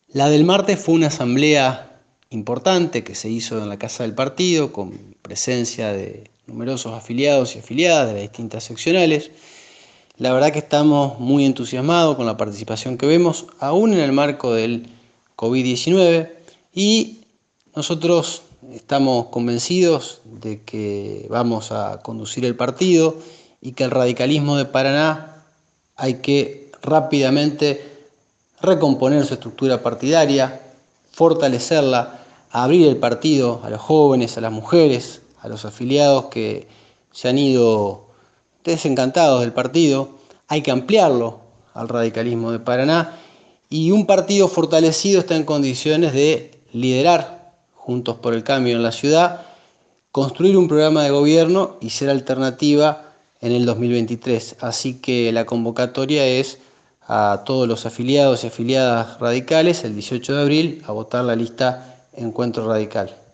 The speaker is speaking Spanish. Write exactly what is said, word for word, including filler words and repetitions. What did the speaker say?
La del martes fue una asamblea importante que se hizo en la Casa del Partido con presencia de numerosos afiliados y afiliadas de las distintas seccionales. La verdad que estamos muy entusiasmados con la participación que vemos, aún en el marco del COVID diecinueve, y nosotros estamos convencidos de que vamos a conducir el partido y que el radicalismo de Paraná hay que rápidamente recomponer su estructura partidaria, fortalecerla, abrir el partido a los jóvenes, a las mujeres, a los afiliados que se han ido desencantados del partido. Hay que ampliarlo al radicalismo de Paraná, y un partido fortalecido está en condiciones de liderar Juntos por el Cambio en la ciudad, construir un programa de gobierno y ser alternativa en el dos mil veintitrés. Así que la convocatoria es a todos los afiliados y afiliadas radicales el dieciocho de abril a votar la lista Encuentro Radical.